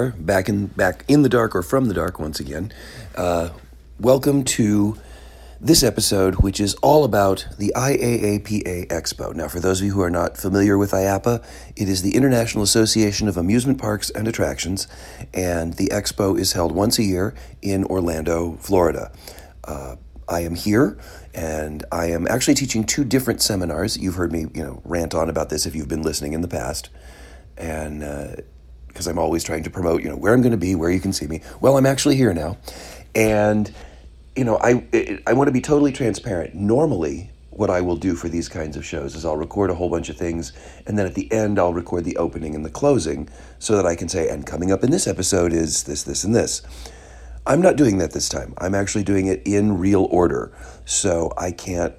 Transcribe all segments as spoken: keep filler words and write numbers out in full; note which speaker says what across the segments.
Speaker 1: are, back in back in the dark or from the dark once again. Uh, welcome to this episode, which is all about the I A A P A Expo. Now, for those of you who are not familiar with I A P A, it is the International Association of Amusement Parks and Attractions, and the expo is held once a year in Orlando, Florida. Uh, I am here, and I am actually teaching two different seminars. You've heard me, you know, rant on about this if you've been listening in the past, and because uh, I'm always trying to promote, you know, where I'm going to be, where you can see me. Well, I'm actually here now, and you know, I I want to be totally transparent. Normally, what I will do for these kinds of shows is I'll record a whole bunch of things, and then at the end, I'll record the opening and the closing so that I can say, and coming up in this episode is this, this, and this. I'm not doing that this time. I'm actually doing it in real order, so I can't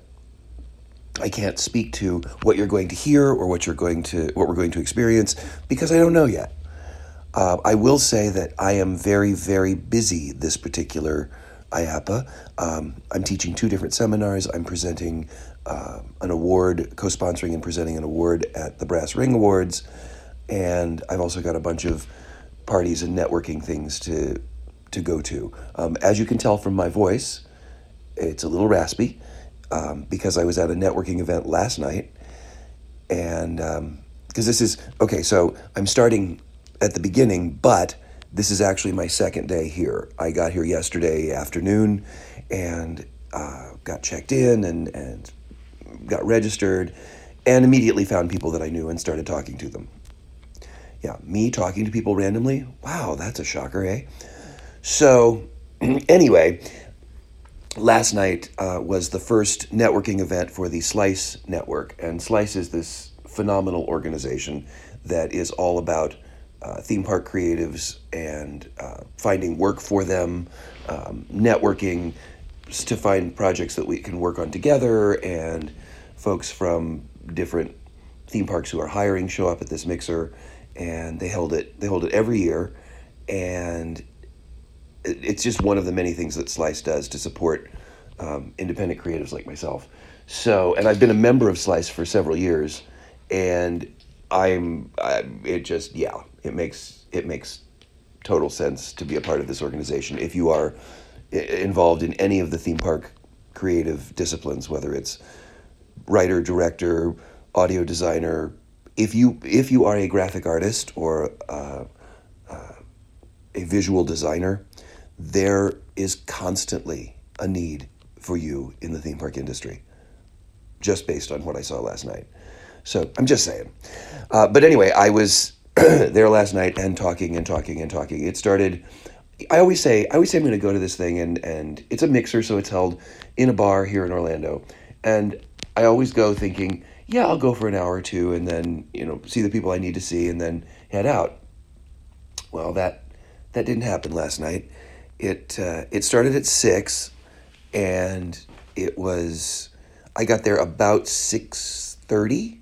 Speaker 1: I can't speak to what you're going to hear or what you're going to what we're going to experience because I don't know yet. Uh, I will say that I am very, very busy this particular I A P A. Um, I'm teaching two different seminars. I'm presenting uh, an award, co-sponsoring and presenting an award at the Brass Ring Awards, and I've also got a bunch of parties and networking things to to go to. Um, as you can tell from my voice, it's a little raspy um, because I was at a networking event last night, and um, because this is okay. So I'm starting at the beginning, but this is actually my second day here. I got here yesterday afternoon and uh, got checked in and, and got registered and immediately found people that I knew and started talking to them. Yeah, me talking to people randomly? Wow, that's a shocker, eh? So anyway, last night uh, was the first networking event for the Slice Network. And Slice is this phenomenal organization that is all about Uh, theme park creatives and uh, finding work for them, um, networking to find projects that we can work on together, and folks from different theme parks who are hiring show up at this mixer, and they hold it. They hold it every year, and it, it's just one of the many things that Slice does to support um, independent creatives like myself. So, and I've been a member of Slice for several years, and I'm, I, it just, yeah, it makes, it makes total sense to be a part of this organization. If you are I- involved in any of the theme park creative disciplines, whether it's writer, director, audio designer, if you, if you are a graphic artist or uh, uh, a visual designer, there is constantly a need for you in the theme park industry, just based on what I saw last night. So I'm just saying. Uh, but anyway, I was there last night and talking and talking and talking. It started, I always say, I always say I'm going to go to this thing, and, and it's a mixer, so it's held in a bar here in Orlando. And I always go thinking, yeah, I'll go for an hour or two and then, you know, see the people I need to see and then head out. Well, that that didn't happen last night. It uh, it started at six, and it was, I got there about six thirty.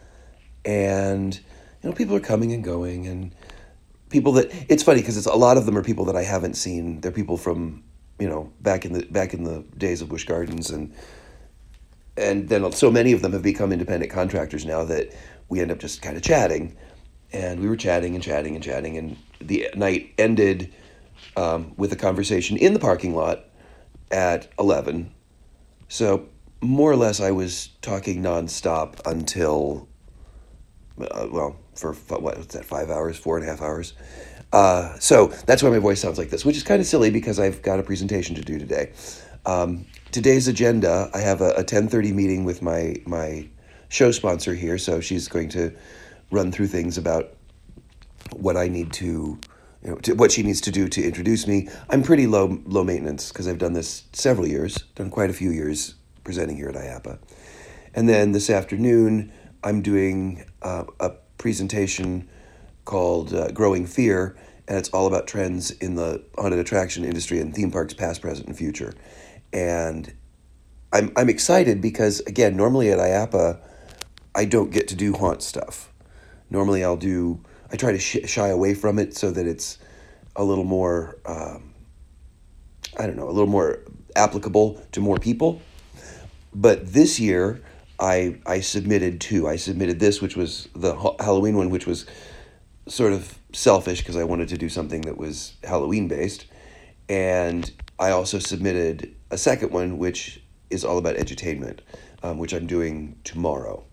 Speaker 1: And, you know, people are coming and going, and people that, it's funny because it's a lot of them are people that I haven't seen. They're people from, you know, back in the, back in the days of Busch Gardens, and, and then so many of them have become independent contractors now that we end up just kind of chatting, and we were chatting and chatting and chatting, and the night ended um, with a conversation in the parking lot at eleven. So more or less I was talking nonstop until Uh, well, for what, what's that, five hours, four and a half hours. Uh, so that's why my voice sounds like this, which is kind of silly because I've got a presentation to do today. Um, today's agenda, I have a, a ten thirty meeting with my, my show sponsor here, so she's going to run through things about what I need to, you know, to, what she needs to do to introduce me. I'm pretty low low maintenance because I've done this several years, done quite a few years presenting here at I A P A. And then this afternoon, I'm doing uh, a presentation called uh, Growing Fear, and it's all about trends in the haunted attraction industry and theme parks past, present, and future. And I'm I'm excited because, again, normally at I A P A, I don't get to do haunt stuff. Normally I'll do, I try to sh- shy away from it so that it's a little more, um, I don't know, a little more applicable to more people. But this year, I I submitted two. I submitted this, which was the Halloween one, which was sort of selfish because I wanted to do something that was Halloween based. And I also submitted a second one, which is all about edutainment, um, which I'm doing tomorrow.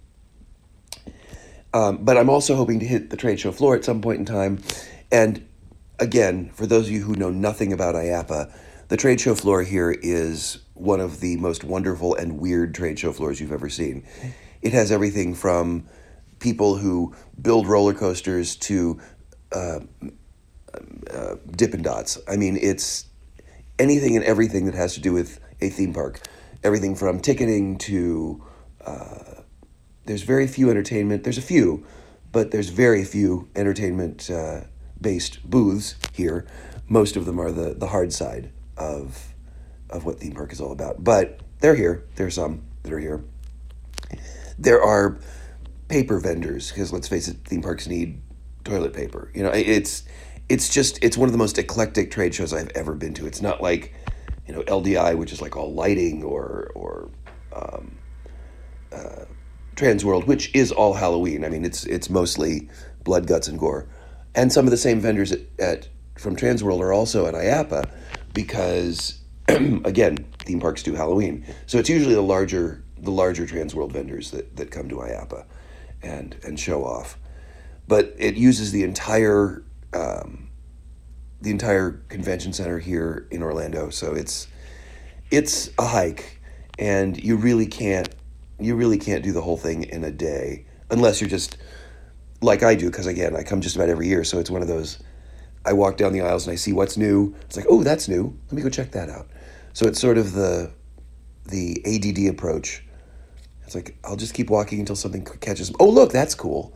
Speaker 1: Um, but I'm also hoping to hit the trade show floor at some point in time. And again, for those of you who know nothing about I A P A, the trade show floor here is one of the most wonderful and weird trade show floors you've ever seen. It has everything from people who build roller coasters to uh, uh, Dippin' Dots. I mean, it's anything and everything that has to do with a theme park. Everything from ticketing to... Uh, there's very few entertainment. There's a few, but there's very few entertainment-based uh, booths here. Most of them are the, the hard side of of what theme park is all about. But they're here. There are some that are here. There are paper vendors, because let's face it, theme parks need toilet paper. You know, it's it's just, it's one of the most eclectic trade shows I've ever been to. It's not like, you know, L D I, which is like all lighting, or, or um, uh, Transworld, which is all Halloween. I mean, it's it's mostly blood, guts, and gore. And some of the same vendors at, at from Transworld are also at I A P A because, again, theme parks do Halloween. So it's usually the larger the larger Transworld vendors that, that come to I A P A and and show off. But it uses the entire um, the entire convention center here in Orlando. So it's it's a hike, and you really can't you really can't do the whole thing in a day unless you're just like I do, because again, I come just about every year. So it's one of those, I walk down the aisles and I see what's new. It's like, oh, that's new. Let me go check that out. So it's sort of the the A D D approach. It's like, I'll just keep walking until something catches. Oh, look, that's cool.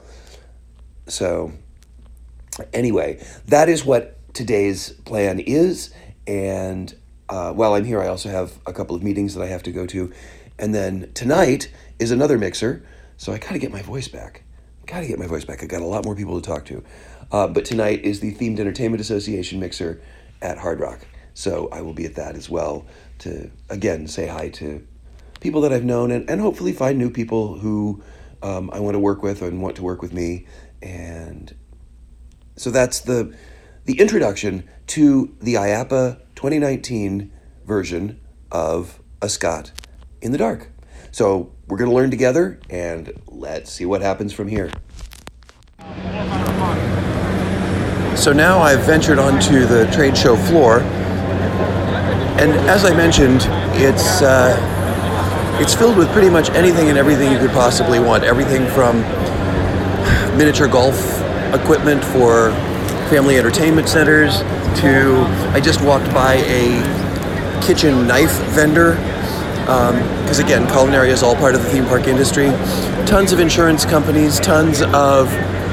Speaker 1: So anyway, that is what today's plan is. And uh, while I'm here, I also have a couple of meetings that I have to go to. And then tonight is another mixer. So I got to get my voice back. Got to get my voice back. I got a lot more people to talk to. Uh, but tonight is the Themed Entertainment Association mixer at Hard Rock. So I will be at that as well to, again, say hi to people that I've known and, and hopefully find new people who um, I want to work with and want to work with me. And so that's the the introduction to the I A P A twenty nineteen version of A Scot in the Dark. So we're going to learn together, and let's see what happens from here. So now I've ventured onto the trade show floor, and as I mentioned, it's uh, it's filled with pretty much anything and everything you could possibly want. Everything from miniature golf equipment for family entertainment centers to, I just walked by a kitchen knife vendor, because um, again, culinary is all part of the theme park industry. Tons of insurance companies, tons of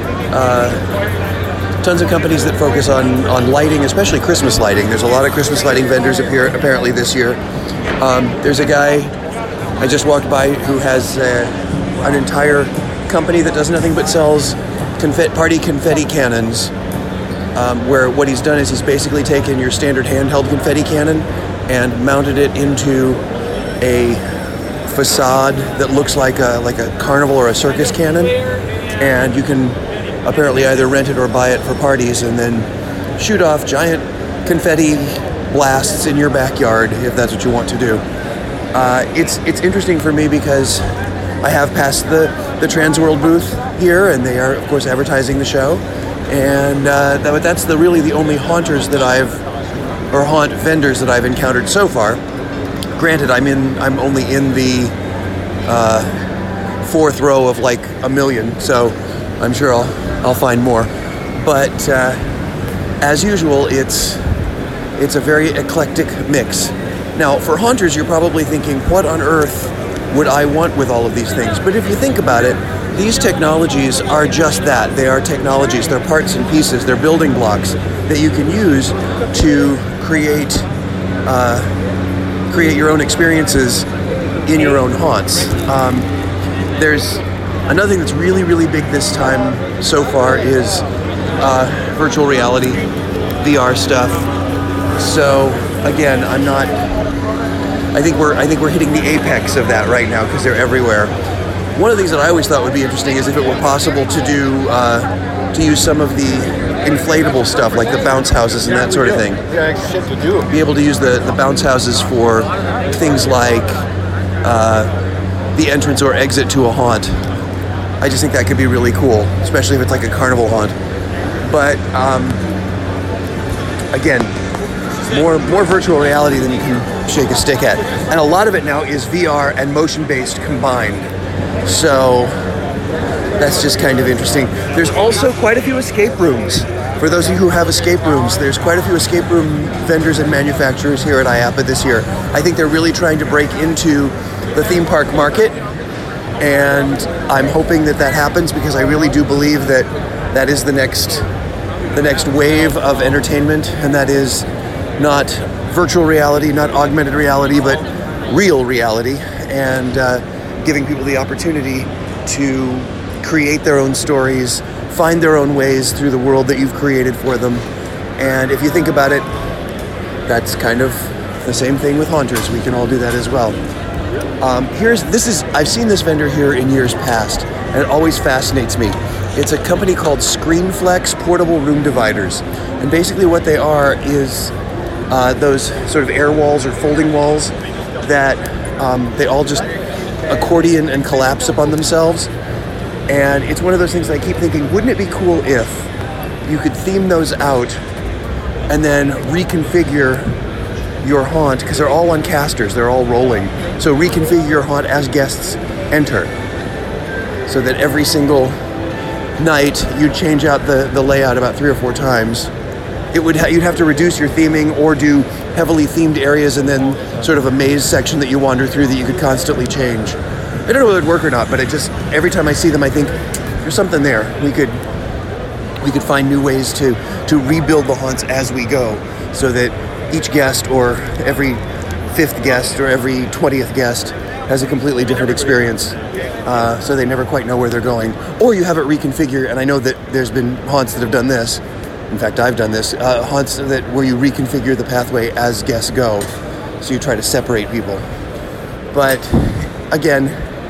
Speaker 1: uh, tons of companies that focus on, on lighting, especially Christmas lighting. There's a lot of Christmas lighting vendors appear apparently this year. Um, there's a guy I just walked by who has uh, an entire company that does nothing but sells confetti, party confetti cannons, um, where what he's done is he's basically taken your standard handheld confetti cannon and mounted it into a facade that looks like a like a carnival or a circus cannon, and you can apparently either rent it or buy it for parties and then shoot off giant confetti blasts in your backyard if that's what you want to do. Uh, it's it's interesting for me because I have passed the, the Transworld booth here, and they are, of course, advertising the show. And uh, that, that's the really the only haunters that I've, or haunt vendors that I've encountered so far. Granted, I'm in, I'm only in the uh, fourth row of like a million, so I'm sure I'll I'll find more. But uh, as usual, it's it's a very eclectic mix. Now, for haunters, you're probably thinking, what on earth would I want with all of these things? But if you think about it, these technologies are just that. They are technologies. They're parts and pieces. They're building blocks that you can use to create uh, create your own experiences in your own haunts. Um, there's another thing that's really, really big this time so far is uh, virtual reality, V R stuff. So again, I'm not. I think we're I think we're hitting the apex of that right now because they're everywhere. One of the things that I always thought would be interesting is if it were possible to do uh, to use some of the inflatable stuff, like the bounce houses and that sort of thing.
Speaker 2: Yeah, shit to do.
Speaker 1: Be able to use the, the bounce houses for things like uh, the entrance or exit to a haunt. I just think that could be really cool, especially if it's like a carnival haunt. But um, again, more more virtual reality than you can shake a stick at. And a lot of it now is V R and motion-based combined. So that's just kind of interesting. There's also quite a few escape rooms. For those of you who have escape rooms, there's quite a few escape room vendors and manufacturers here at I A P A this year. I think they're really trying to break into the theme park market, and I'm hoping that that happens because I really do believe that that is the next the next wave of entertainment, and that is not virtual reality, not augmented reality, but real reality, and uh, giving people the opportunity to create their own stories, find their own ways through the world that you've created for them. And if you think about it, that's kind of the same thing with haunters. We can all do that as well. Um, here's this is I've seen this vendor here in years past, and it always fascinates me. It's a company called ScreenFlex Portable Room Dividers, and basically what they are is uh, those sort of air walls or folding walls that um, they all just accordion and collapse upon themselves. And it's one of those things that I keep thinking, wouldn't it be cool if you could theme those out and then reconfigure your haunt, because they're all on casters, they're all rolling. So reconfigure your haunt as guests enter, so that every single night you'd change out the, the layout about three or four times. It would ha- you'd have to reduce your theming or do heavily themed areas and then sort of a maze section that you wander through that you could constantly change. I don't know whether it would work or not, but it just, every time I see them, I think there's something there. We could we could find new ways to, to rebuild the haunts as we go, so that each guest or every fifth guest or every twentieth guest has a completely different experience, uh, so they never quite know where they're going. Or you have it reconfigure, and I know that there's been haunts that have done this. In fact, I've done this. Uh, haunts that where you reconfigure the pathway as guests go, so you try to separate people. But again,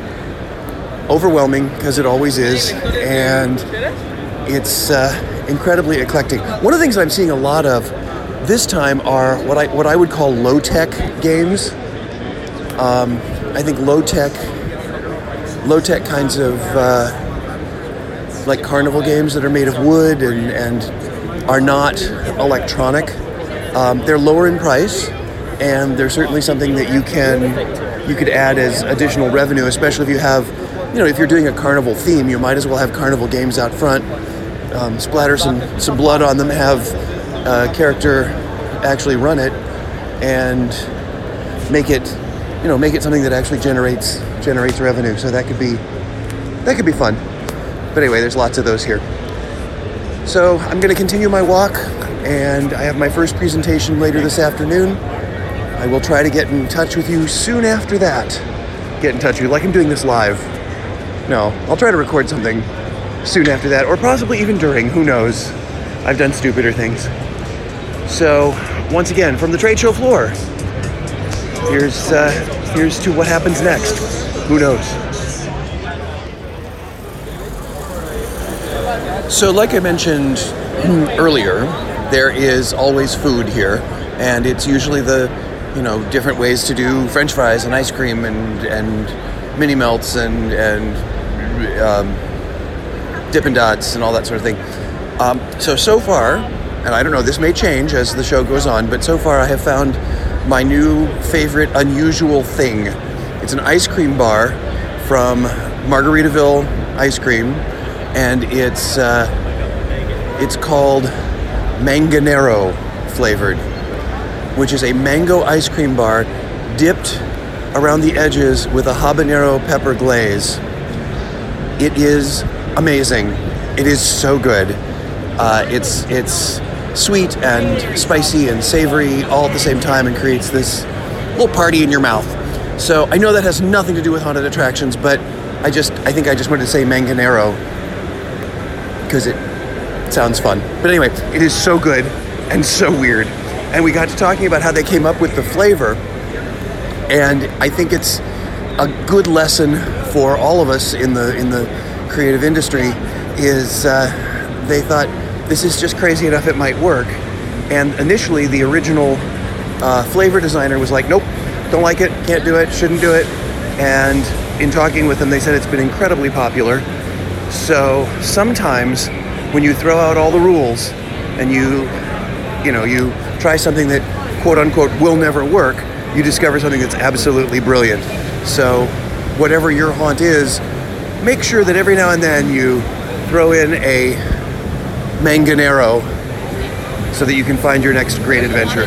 Speaker 1: overwhelming, because it always is, and it's uh, incredibly eclectic. One of the things I'm seeing a lot of this time are what I what I would call low-tech games. Um, I think low-tech, low-tech kinds of uh, like carnival games that are made of wood and, and are not electronic. Um, they're lower in price, and they're certainly something that you can you could add as additional revenue, especially if you have, you know, if you're doing a carnival theme, you might as well have carnival games out front. Um, splatter some, some blood on them, have a character actually run it, and make it, you know, make it something that actually generates generates revenue. So that could be that could be fun. But anyway, there's lots of those here. So I'm going to continue my walk, and I have my first presentation later this afternoon. I will try to get in touch with you soon after that. Get in touch with you like I'm doing this live. No, I'll try to record something soon after that, or possibly even during, who knows. I've done stupider things. So, once again, from the trade show floor, here's, uh, here's to what happens next. Who knows? So, like I mentioned earlier, there is always food here, and it's usually the, you know, different ways to do French fries and ice cream and, and mini melts and, and um, Dippin' Dots and all that sort of thing. Um, so, so far, and I don't know, this may change as the show goes on, but so far I have found my new favorite unusual thing. It's an ice cream bar from Margaritaville Ice Cream, and it's uh, it's called Manganero flavored, which is a mango ice cream bar dipped around the edges with a habanero pepper glaze. It is amazing. It is so good. Uh, it's it's sweet and spicy and savory all at the same time, and creates this little party in your mouth. So I know that has nothing to do with haunted attractions, but I just I think I just wanted to say Manganero because it sounds fun. But anyway, it is so good and so weird. And we got to talking about how they came up with the flavor, and I think it's a good lesson for all of us in the in the creative industry is uh, they thought, this is just crazy enough it might work. And initially, the original uh, flavor designer was like, nope, don't like it, can't do it, shouldn't do it. And in talking with them, they said it's been incredibly popular. So sometimes when you throw out all the rules and you, you know, you try something that quote unquote will never work, you discover something that's absolutely brilliant. So whatever your haunt is, make sure that every now and then you throw in a manganero so that you can find your next great adventure.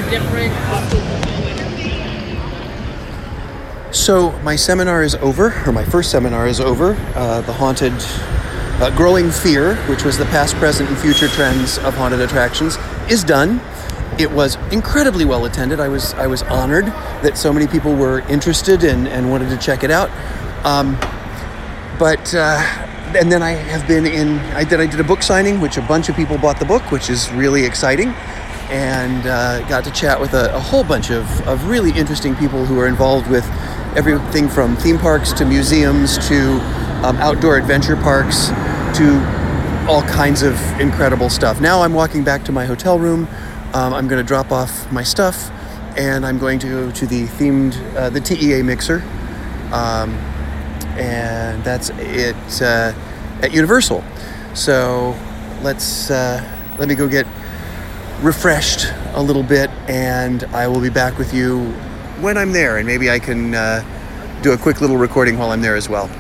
Speaker 1: So my seminar is over, or my first seminar is over. Uh, the Haunted uh, Growing Fear, which was the past, present, and future trends of haunted attractions, is done. It was incredibly well attended. I was I was honored that so many people were interested and, and wanted to check it out. Um, but uh, and then I have been in. I did I did a book signing, which a bunch of people bought the book, which is really exciting, and uh, got to chat with a, a whole bunch of of really interesting people who are involved with everything from theme parks to museums to um, outdoor adventure parks to all kinds of incredible stuff. Now I'm walking back to my hotel room. Um, I'm going to drop off my stuff, and I'm going to go to the themed, uh, the T E A mixer, um, and that's it uh, at Universal. So let's uh, let me go get refreshed a little bit, and I will be back with you when I'm there, and maybe I can uh, do a quick little recording while I'm there as well.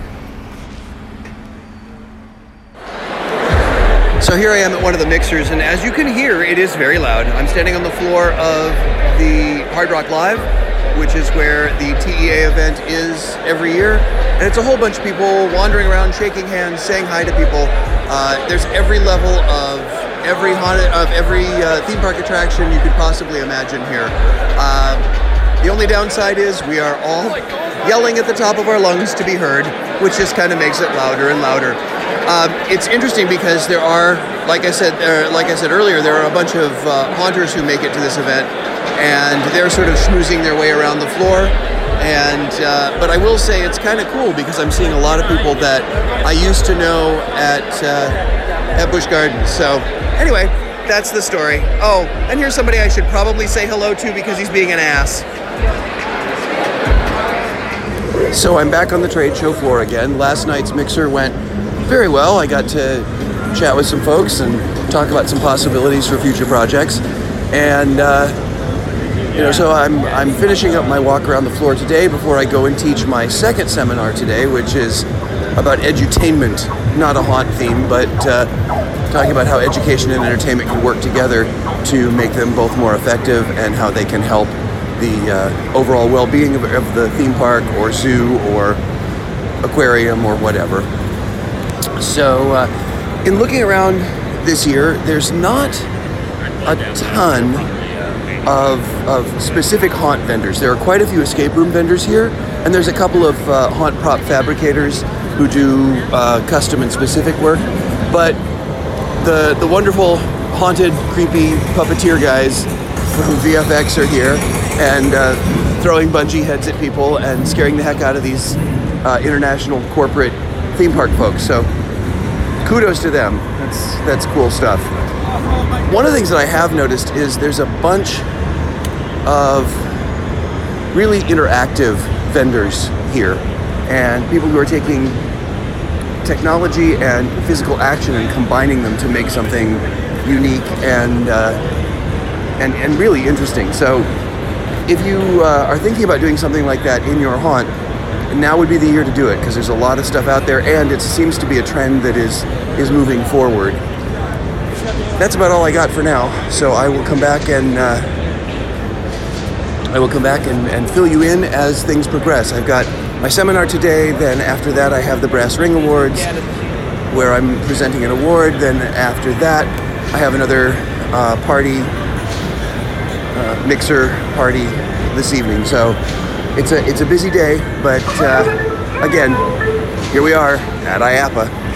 Speaker 1: So here I am at one of the mixers, and as you can hear, it is very loud. I'm standing on the floor of the Hard Rock Live, which is where the T E A event is every year, and it's a whole bunch of people wandering around, shaking hands, saying hi to people. Uh, there's every level of every haunted, of every uh, theme park attraction you could possibly imagine here. Uh, the only downside is we are all yelling at the top of our lungs to be heard, which just kind of makes it louder and louder. Um, it's interesting because there are, like I said, uh, like I said earlier, there are a bunch of uh, haunters who make it to this event, and they're sort of schmoozing their way around the floor. And uh, but I will say it's kind of cool because I'm seeing a lot of people that I used to know at uh, at Busch Gardens. So anyway, that's the story. Oh, and here's somebody I should probably say hello to because he's being an ass. So I'm back on the trade show floor again. Last night's mixer went very well. I got to chat with some folks and talk about some possibilities for future projects. And uh, you know, so I'm I'm finishing up my walk around the floor today before I go and teach my second seminar today, which is about edutainment, not a haunt theme, but uh, talking about how education and entertainment can work together to make them both more effective and how they can help the uh, overall well-being of, of the theme park or zoo or aquarium or whatever. So uh, in looking around this year, there's not a ton of, of specific haunt vendors. There are quite a few escape room vendors here, and there's a couple of uh, haunt prop fabricators who do uh, custom and specific work. But the the wonderful haunted, creepy puppeteer guys from V F X are here and uh, throwing bungee heads at people and scaring the heck out of these uh, international corporate theme park folks. So kudos to them. That's that's cool stuff. One of the things that I have noticed is there's a bunch of really interactive vendors here, and people who are taking technology and physical action and combining them to make something unique and uh, and and really interesting. So if you uh, are thinking about doing something like that in your haunt, now would be the year to do it, because there's a lot of stuff out there, and it seems to be a trend that is is moving forward. That's about all I got for now. So I will come back and uh, I will come back and, and fill you in as things progress. I've got my seminar today. Then after that, I have the Brass Ring Awards, where I'm presenting an award. Then after that, I have another uh, party, uh, mixer party this evening. So it's a it's a busy day, but uh, again, here we are at I A P A.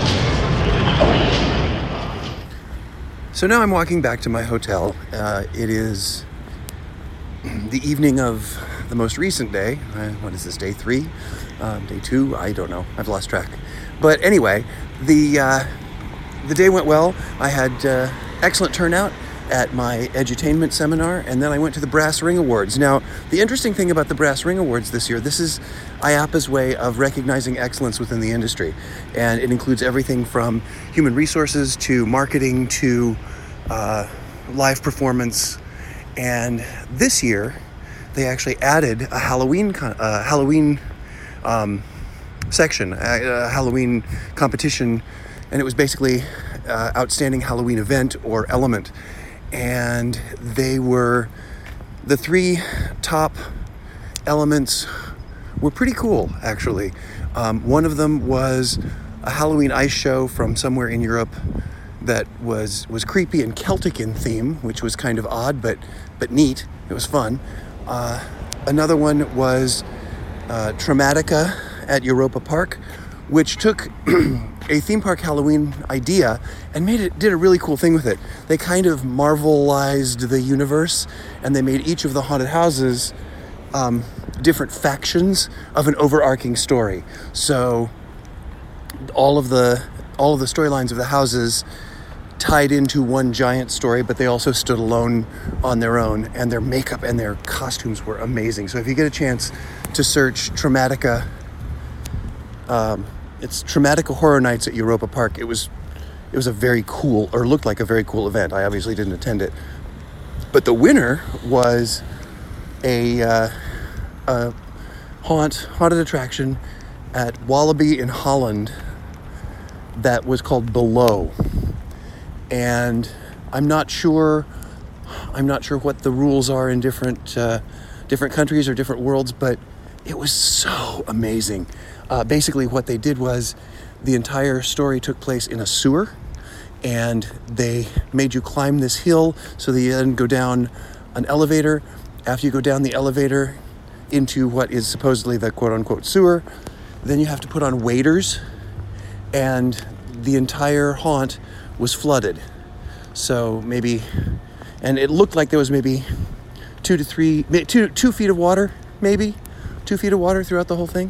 Speaker 1: So now I'm walking back to my hotel. Uh, it is the evening of the most recent day. Uh, what is this, day three? Um, day two? I don't know. I've lost track. But anyway, the uh, the day went well. I had uh, excellent turnout at my edutainment seminar, and then I went to the Brass Ring Awards. Now, the interesting thing about the Brass Ring Awards this year, this is I A P A's way of recognizing excellence within the industry, and it includes everything from human resources to marketing to uh, live performance. And this year, they actually added a Halloween con- uh, Halloween um, section, a, a Halloween competition, and it was basically uh, outstanding Halloween event or element. And they were, the three top elements were pretty cool, actually. Um, one of them was a Halloween ice show from somewhere in Europe that was was creepy and Celtic in theme, which was kind of odd, but but neat. It was fun. Uh, another one was uh, Traumatica at Europa Park, which took a theme park Halloween idea and made it did a really cool thing with it. They kind of Marvelized the universe, and they made each of the haunted houses um, different factions of an overarching story. So all of the all of the storylines of the houses tied into one giant story, but they also stood alone on their own, and their makeup and their costumes were amazing. So if you get a chance to search Traumatica, um, it's Traumatica Horror Nights at Europa Park. It was it was a very cool, or looked like a very cool event. I obviously didn't attend it. But the winner was a, uh, a haunt, haunted attraction at Wallaby in Holland that was called Below. And I'm not sure, I'm not sure what the rules are in different uh, different countries or different worlds, but it was so amazing. Uh, basically what they did was the entire story took place in a sewer, and they made you climb this hill so that you then go down an elevator. After you go down the elevator into what is supposedly the quote-unquote sewer, then you have to put on waders, and the entire haunt was flooded. So maybe, and it looked like there was maybe two to three, two, two feet of water, maybe two feet of water throughout the whole thing.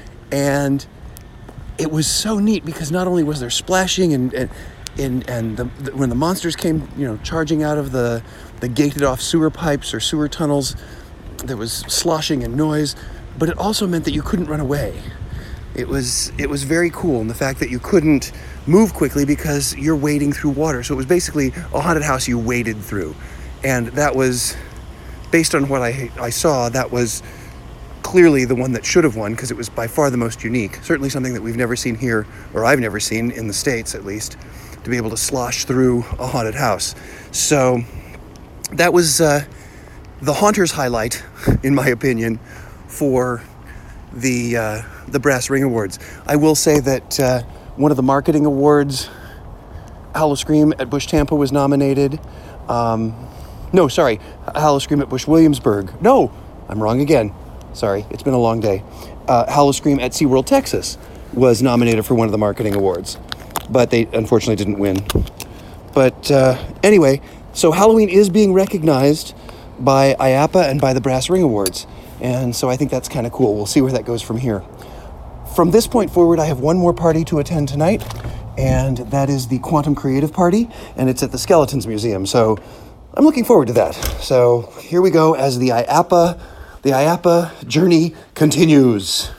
Speaker 1: And it was so neat because not only was there splashing and and and, and the, the, when the monsters came, you know, charging out of the, the gated off sewer pipes or sewer tunnels, there was sloshing and noise, but it also meant that you couldn't run away. It was it was very cool, and the fact that you couldn't move quickly because you're wading through water. So it was basically a haunted house you waded through. And that was, based on what I I saw, that was clearly the one that should have won, because it was by far the most unique. Certainly something that we've never seen here, or I've never seen in the States at least, to be able to slosh through a haunted house. So that was uh, the Haunter's highlight, in my opinion, for the uh, the Brass Ring Awards. I will say that uh, one of the marketing awards, Howl-O-Scream at Bush Tampa was nominated. Um, no, sorry, Howl-O-Scream at Bush Williamsburg. No, I'm wrong again. Sorry, it's been a long day. Uh, Howl-O-Scream at SeaWorld Texas was nominated for one of the marketing awards, but they unfortunately didn't win. But uh, anyway, so Halloween is being recognized by I A P A and by the Brass Ring Awards, and so I think that's kind of cool. We'll see where that goes from here. From this point forward, I have one more party to attend tonight, and that is the Quantum Creative Party, and it's at the Skeletons Museum, so I'm looking forward to that. So here we go as the I A P A The I A P A journey continues.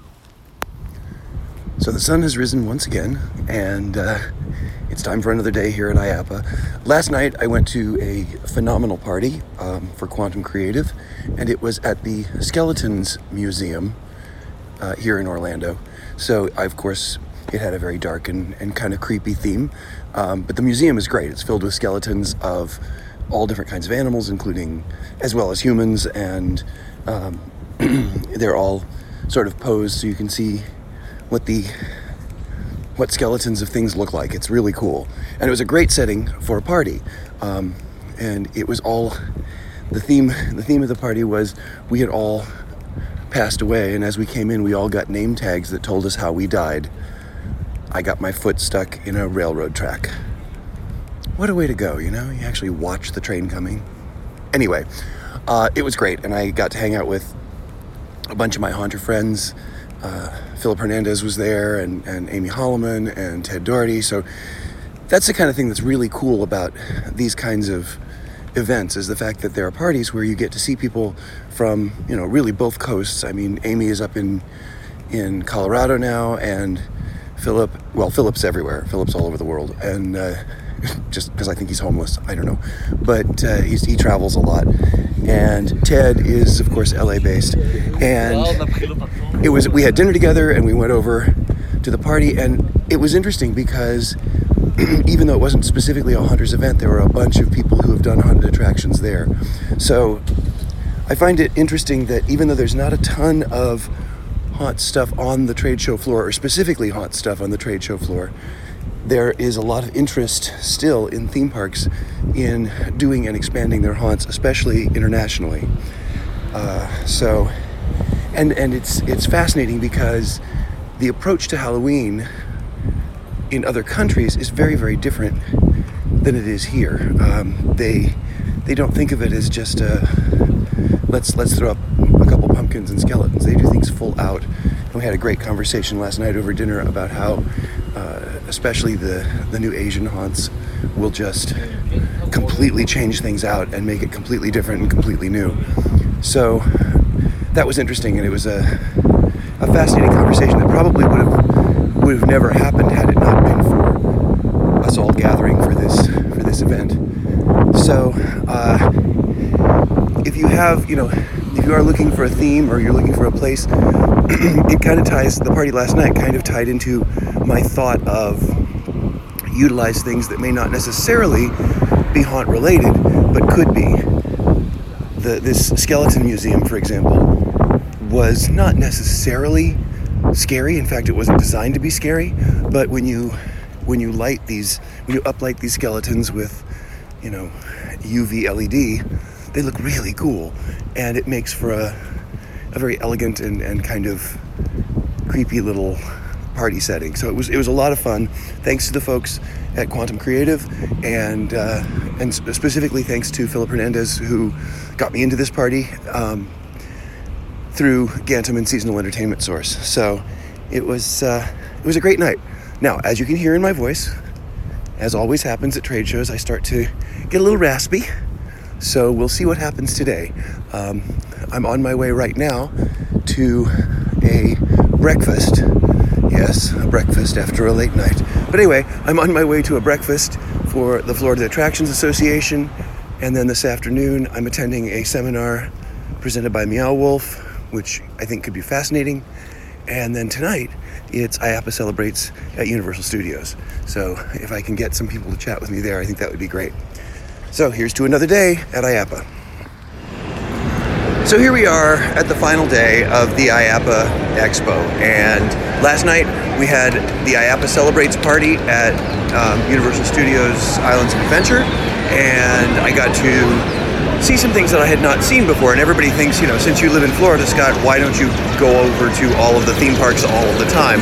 Speaker 1: So the sun has risen once again, and uh, it's time for another day here at I A P A. Last night I went to a phenomenal party um, for Quantum Creative, and it was at the Skeletons Museum uh, here in Orlando. So I, of course, it had a very dark and, and kind of creepy theme, um, but the museum is great. It's filled with skeletons of all different kinds of animals, including as well as humans, and um, they're all sort of posed so you can see what the what skeletons of things look like. It's really cool, and it was a great setting for a party. Um, and it was all the theme. The theme of the party was we had all passed away, and as we came in, we all got name tags that told us how we died. I got my foot stuck in a railroad track. What a way to go, you know? You actually watch the train coming. Anyway, uh, it was great, and I got to hang out with a bunch of my Haunter friends. Uh, Philip Hernandez was there, and, and Amy Holloman, and Ted Doherty. So that's the kind of thing that's really cool about these kinds of events, is the fact that there are parties where you get to see people from, you know, really both coasts. I mean, Amy is up in in Colorado now, and Philip, well, Philip's everywhere. Philip's all over the world, and uh, just because I think he's homeless, I don't know. But uh, he's, he travels a lot. And Ted is, of course, L A based. And it was we had dinner together, and we went over to the party, and it was interesting because even though it wasn't specifically a Haunters event, there were a bunch of people who have done haunted attractions there. So I find it interesting that even though there's not a ton of haunt stuff on the trade show floor, or specifically haunt stuff on the trade show floor, there is a lot of interest still in theme parks in doing and expanding their haunts, especially internationally. Uh, so, and and it's it's fascinating because the approach to Halloween in other countries is very, very different than it is here. Um, they they don't think of it as just a let's let's throw up a couple pumpkins and skeletons. They do things full out. And we had a great conversation last night over dinner about how uh, especially the, the new Asian haunts will just completely change things out and make it completely different and completely new. So that was interesting, and it was a, a fascinating conversation that probably would have would have never happened had it not been for us all gathering for this for this event. So uh, if you have, you know, if you are looking for a theme or you're looking for a place, it kind of ties, the party last night kind of tied into my thought of utilize things that may not necessarily be haunt related, but could be. The, this skeleton museum, for example, was not necessarily scary. In fact, it wasn't designed to be scary. But when you when you light these, when you uplight these skeletons with, you know, U V L E D, they look really cool, and it makes for a a very elegant and, and kind of creepy little party setting. So it was it was a lot of fun. Thanks to the folks at Quantum Creative, and uh, and specifically thanks to Philip Hernandez, who got me into this party um, through Gantam and Seasonal Entertainment Source. So it was uh, it was a great night. Now, as you can hear in my voice, as always happens at trade shows, I start to get a little raspy. So we'll see what happens today. Um, I'm on my way right now to a breakfast. Yes, a breakfast after a late night. But anyway, I'm on my way to a breakfast for the Florida Attractions Association. And then this afternoon, I'm attending a seminar presented by Meow Wolf, which I think could be fascinating. And then tonight, it's I A P A Celebrates at Universal Studios. So if I can get some people to chat with me there, I think that would be great. So here's to another day at I A P A. So here we are at the final day of the I A P A Expo, and last night we had the I A P A Celebrates party at um, Universal Studios Islands of Adventure, and I got to see some things that I had not seen before. And everybody thinks, you know, since you live in Florida, Scott, why don't you go over to all of the theme parks all of the time?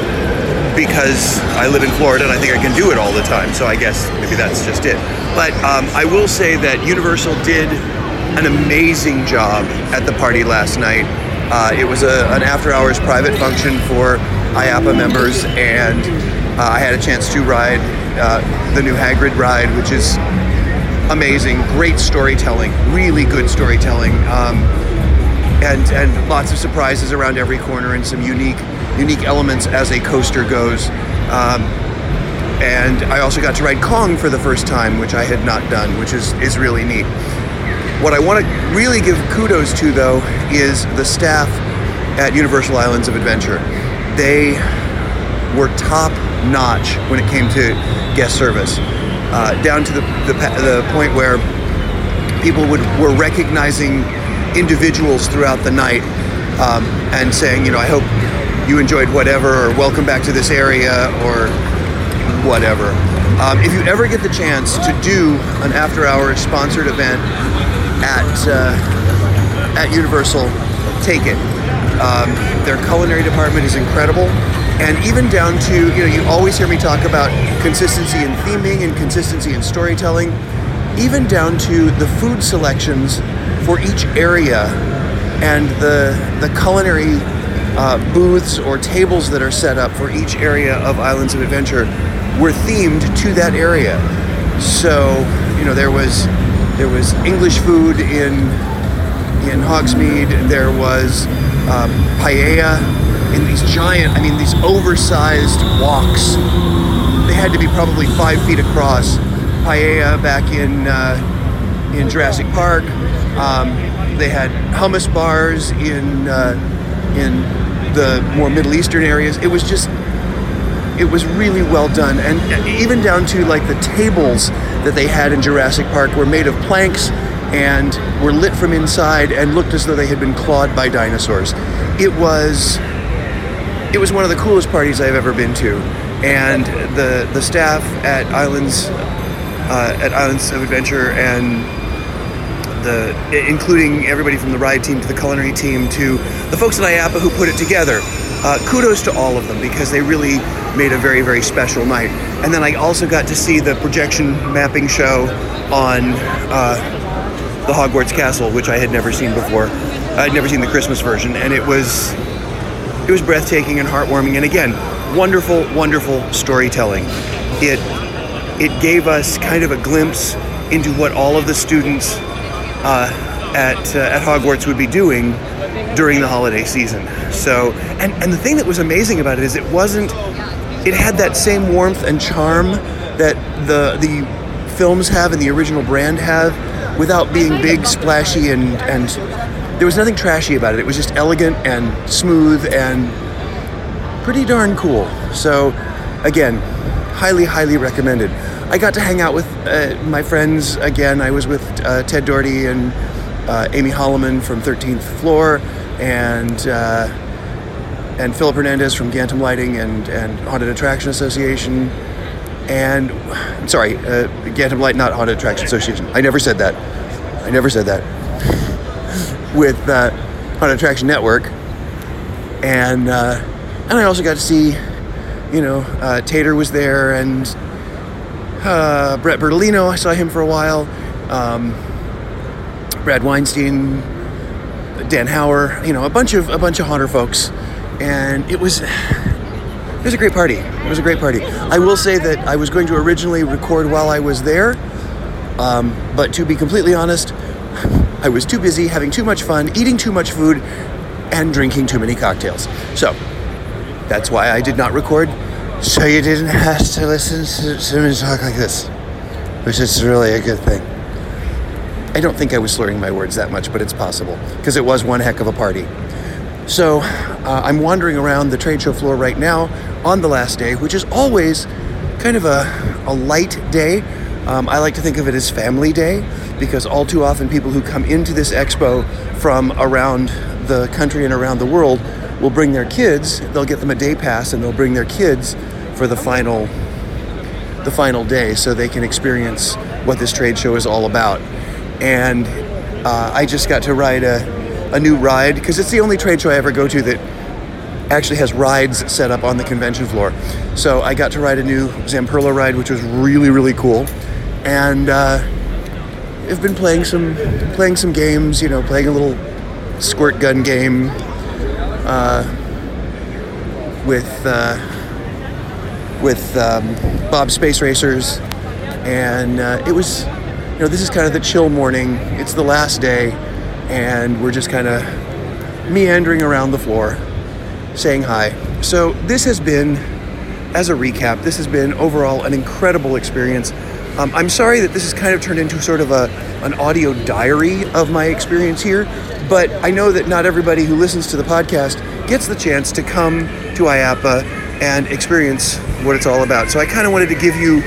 Speaker 1: Because I live in Florida and I think I can do it all the time, so I guess maybe that's just it. But um, I will say that Universal did an amazing job at the party last night. Uh, it was a, an after-hours private function for I A P A members, and uh, I had a chance to ride uh, the new Hagrid ride, which is amazing. Great storytelling, really good storytelling, um, and and lots of surprises around every corner, and some unique unique elements as a coaster goes. Um, and I also got to ride Kong for the first time, which I had not done, which is, is really neat. What I want to really give kudos to, though, is the staff at Universal Islands of Adventure. They were top-notch when it came to guest service, uh, down to the, the the point where people would were recognizing individuals throughout the night um, and saying, you know, I hope you enjoyed whatever, or welcome back to this area, or whatever. Um, if you ever get the chance to do an after-hours sponsored event at uh, at Universal, take it. Um, their culinary department is incredible, and even down to, you know, you always hear me talk about consistency in theming and consistency in storytelling, even down to the food selections for each area and the the culinary Uh, booths or tables that are set up for each area of Islands of Adventure were themed to that area. So, you know, there was there was English food in in Hogsmeade. There was um, paella in these giant, I mean, these oversized woks. They had to be probably five feet across. Paella back in uh, in Jurassic Park. Um, they had hummus bars in uh, in the more Middle Eastern areas. It was just, it was really well done, and even down to like the tables that they had in Jurassic Park were made of planks and were lit from inside and looked as though they had been clawed by dinosaurs. It was it was one of the coolest parties I've ever been to, and the the staff at Islands uh, at Islands of Adventure, and the including everybody from the ride team to the culinary team to the folks at I A P A who put it together. Uh, kudos to all of them, because they really made a very, very special night. And then I also got to see the projection mapping show on uh, the Hogwarts Castle, which I had never seen before. I'd never seen the Christmas version, and it was it was breathtaking and heartwarming. And again, wonderful, wonderful storytelling. It it gave us kind of a glimpse into what all of the students uh, at uh, at Hogwarts would be doing during the holiday season. So, and, and the thing that was amazing about it is it wasn't, it had that same warmth and charm that the the films have and the original brand have, without being big, splashy, and, and there was nothing trashy about it. It was just elegant and smooth and pretty darn cool. So, again, highly, highly recommended. I got to hang out with uh, my friends again. I was with uh, Ted Doherty and uh, Amy Holloman from thirteenth Floor, and uh, and Philip Hernandez from Gantom Lighting and, and Haunted Attraction Association. And, I'm sorry, uh, Gantom Light, not Haunted Attraction Association. I never said that. I never said that. With uh, Haunted Attraction Network. And uh, and I also got to see, you know, uh, Tater was there, and uh, Brett Bertolino, I saw him for a while. Um, Brad Weinstein, Dan Hauer, you know, a bunch of a bunch of Haunter folks. And it was it was a great party. It was a great party. I will say that I was going to originally record while I was there, um, but to be completely honest, I was too busy having too much fun, eating too much food, and drinking too many cocktails. So that's why I did not record, so you didn't have to listen to, to me talk like this, which is really a good thing. I don't think I was slurring my words that much, but it's possible, because it was one heck of a party. So uh, I'm wandering around the trade show floor right now on the last day, which is always kind of a, a light day. Um, I like to think of it as family day, because all too often people who come into this expo from around the country and around the world will bring their kids. They'll get them a day pass, and they'll bring their kids for the final the final day, so they can experience what this trade show is all about. And uh, I just got to ride a a new ride, because it's the only trade show I ever go to that actually has rides set up on the convention floor. So I got to ride a new Zamperla ride, which was really, really cool. And uh, I've been playing some playing some games, you know, playing a little squirt gun game uh, with uh, with um, Bob's Space Racers. And uh, it was, you know, this is kind of the chill morning. It's the last day, and we're just kind of meandering around the floor, saying hi. So this has been, as a recap, this has been overall an incredible experience. Um, I'm sorry that this has kind of turned into sort of a an audio diary of my experience here, but I know that not everybody who listens to the podcast gets the chance to come to I A P A and experience what it's all about. So I kind of wanted to give you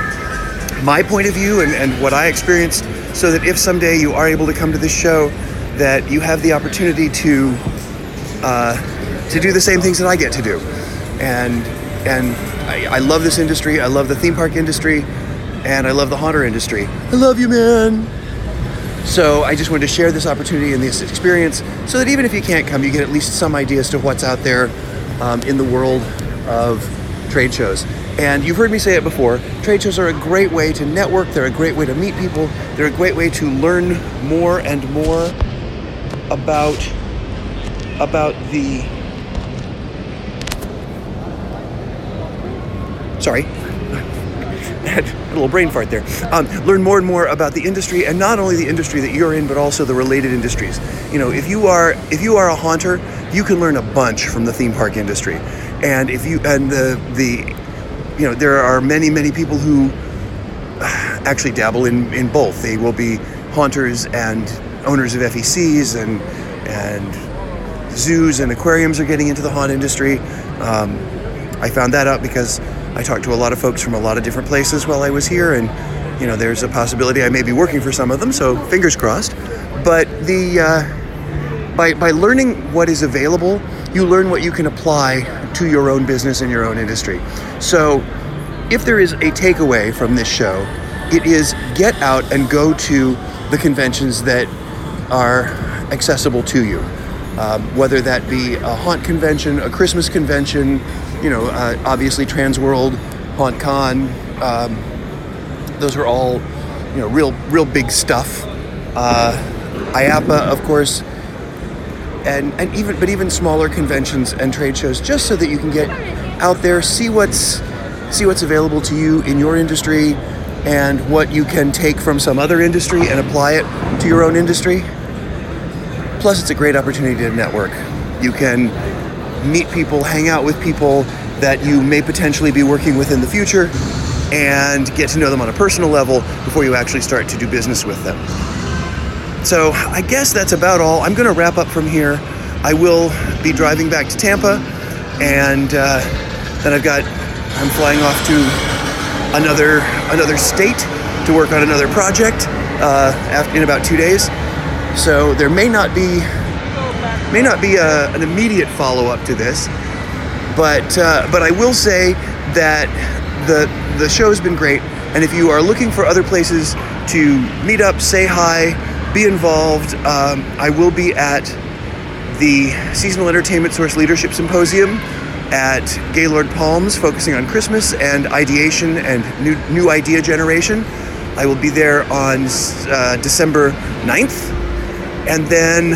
Speaker 1: my point of view and, and what I experienced, so that if someday you are able to come to this show, that you have the opportunity to uh, to do the same things that I get to do. And and I, I love this industry. I love the theme park industry, and I love the Haunter industry. I love you, man. So I just wanted to share this opportunity and this experience, so that even if you can't come, you get at least some idea as to what's out there um, in the world of trade shows. And you've heard me say it before, trade shows are a great way to network, they're a great way to meet people, they're a great way to learn more and more about, about the, sorry, had a little brain fart there. Um, learn more and more about the industry, and not only the industry that you're in, but also the related industries. You know, if you are if you are a haunter, you can learn a bunch from the theme park industry. And if you and the the you know, there are many many people who actually dabble in, in both. They will be haunters and owners of F E Cs, and and zoos and aquariums are getting into the haunt industry. Um, I found that out because I talked to a lot of folks from a lot of different places while I was here, and you know, there's a possibility I may be working for some of them, so fingers crossed. But the uh, by by learning what is available, you learn what you can apply to your own business and your own industry. So if there is a takeaway from this show, it is get out and go to the conventions that are accessible to you. Um, whether that be a haunt convention, a Christmas convention, you know, uh, obviously Transworld, HauntCon, um, those are all, you know, real, real big stuff. Uh, I A P A, of course, and and even, but even smaller conventions and trade shows, just so that you can get out there, see what's, see what's available to you in your industry, and what you can take from some other industry and apply it to your own industry. Plus, it's a great opportunity to network. You can meet people, hang out with people that you may potentially be working with in the future, and get to know them on a personal level before you actually start to do business with them. So I guess that's about all. I'm going to wrap up from here. I will be driving back to Tampa, and uh, then I've got, I'm flying off to another another state to work on another project uh, after, in about two days. So there may not be may not be a, an immediate follow-up to this, but uh, but I will say that the the show has been great, and if you are looking for other places to meet up, say hi, be involved, um, I will be at the Seasonal Entertainment Source Leadership Symposium at Gaylord Palms, focusing on Christmas and ideation and new new idea generation. I will be there on uh, December ninth. And then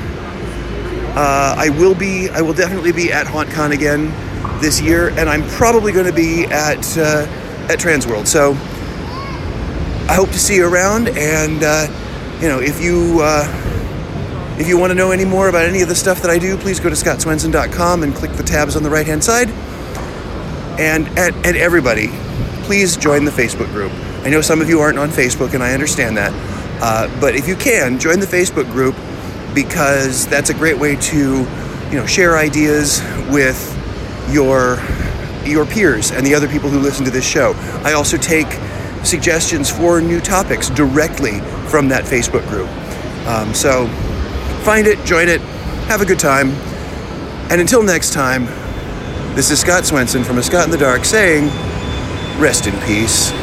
Speaker 1: uh, I will be, I will definitely be at HauntCon again this year, and I'm probably going to be at uh, at Transworld. So I hope to see you around. And uh, you know, if you uh, if you want to know any more about any of the stuff that I do, please go to scott swenson dot com and click the tabs on the right hand side. And and, and everybody, please join the Facebook group. I know some of you aren't on Facebook, and I understand that. Uh, but if you can, join the Facebook group, because that's a great way to, you know, share ideas with your your peers and the other people who listen to this show. I also take suggestions for new topics directly from that Facebook group. Um, so find it, join it, have a good time. And until next time, this is Scott Swenson from A Scott in the Dark saying, rest in peace.